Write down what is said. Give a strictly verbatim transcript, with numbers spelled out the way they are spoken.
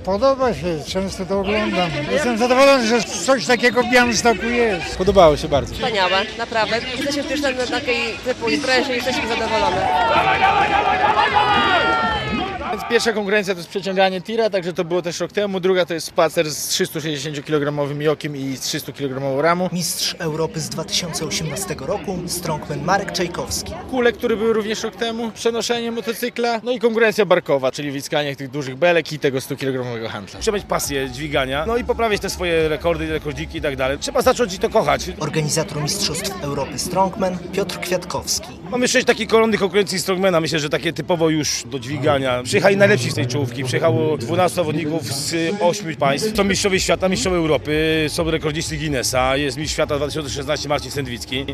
Podoba się, często to oglądam. Jestem zadowolony, że coś takiego w Białymstoku jest. Podobało się bardzo. Wspaniałe, naprawdę. Jesteśmy pierwszy na takiej typu imprezie i jesteśmy zadowolone. Więc pierwsza konkurencja to jest przeciąganie tira, także to było też rok temu. Druga to jest spacer z trzystušeśćdziesięciokilogramowym jokiem i z trzystukilogramowo ramą. Mistrz Europy z dwa tysiące osiemnastego roku, strongman Marek Czajkowski. Kule, które były również rok temu, przenoszenie motocykla, no i konkurencja barkowa, czyli wiskanie tych dużych belek i tego stukilogramowego handla. Trzeba mieć pasję dźwigania, no i poprawiać te swoje rekordy, rekordziki i tak dalej. Trzeba zacząć to kochać. Organizator Mistrzostw Europy Strongman Piotr Kwiatkowski. Mamy sześć takich koronnych konkurencji strongmana, myślę, że takie typowo już do dźwigania. Przyjechali najlepsi z tej czołówki, przyjechało dwunastu zawodników z ośmiu państw. Są mistrzowie świata, mistrzowie Europy, są rekordzisty Guinnessa, jest mistrz świata dwa tysiące szesnasty Marcin Sędwicki.